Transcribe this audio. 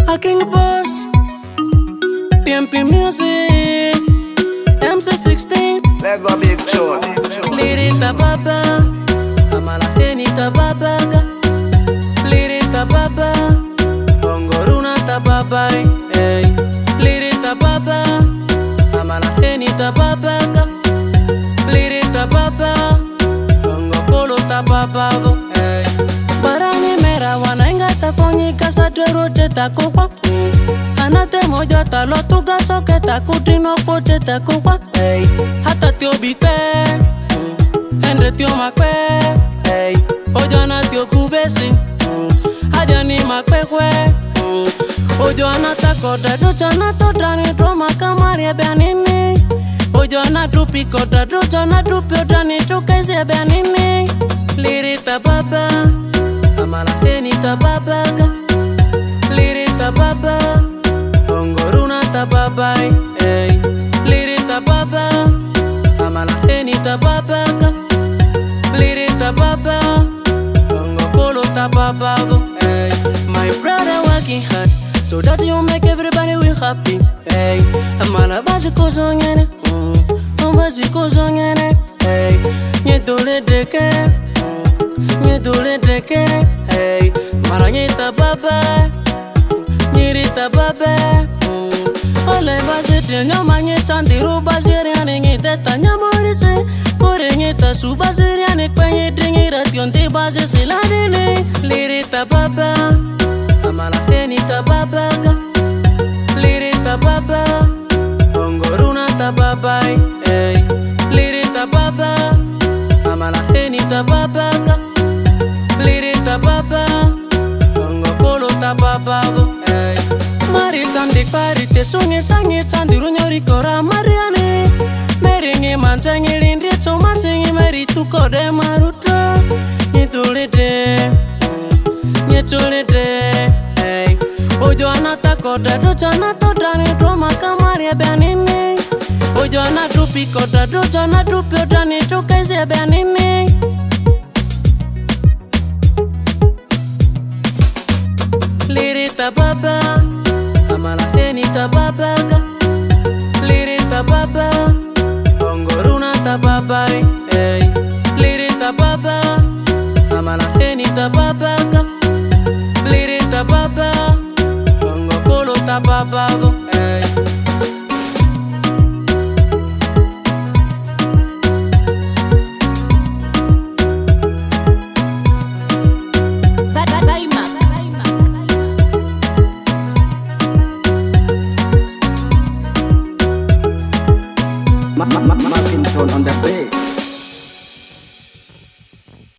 A King Boss, PMP Music, MC16, Let go big tune. Lirita Baba, Amala Henita Babaga, Lirita Baba, Ongoruna Tababai, hey. Lirita Baba, Amala Henita Babaga, Lirita Baba, Ongopolo Tababavo, hey. Barani mera wanainga tafonyi kasa dwerote takukwa Anate moja talotu gaso ke takutino pote takukwa hey. Hata tio bite Endre tio makwe hey. Ojana tio kubesi Hadiani makwe kwe Ojana takoda duchana todani droma kamari beanini Ojana tupi koda duchana tupi odani tukaisi beanini Lirita Baba Amala Henita Babaga, Lirita Baba, Ongoruna Tababai, hey. Lirita Baba, Amala Henita Babaga, Lirita Baba, Ongopolo Tababavo, hey. My brother working hard, so that you make everybody will happy, hey. Amala Baziko Zongene, Baziko Zongene, hey. Nyetole deke. Nyedule deke, hey. Maranyita baba, nyirita baba. Ole bazete nyama nyeta ndiru baziri ane ngideta nyamorise. Kore nyeta su baziri ane kwenye dringira tionde baze siladini. Lirita baba, amala henita babaga. Lirita baba, ongoruna tababai, hey. Lirita baba, amala henita babaga. Lirita Baba, Ongopolo Tababavo, hey. Maritandi parite sunge sange tandiru nyori kora mariane. Meringe mantangi lindri tomasingi meritu kode maruto. Nyetulede, hey. Ojo anata koda dojana todani droma kamari beanini. Ojo anatupi koda dojana tupi odani tukaisi beanini. Lirita Baba, Amala Henita Babaga, Lirita Baba, Ongoruna Tababai, hey. Lirita Baba, Amala Henita Babaga, Lirita Baba, Ongopolo Tababavo, hey. Martin on the beat.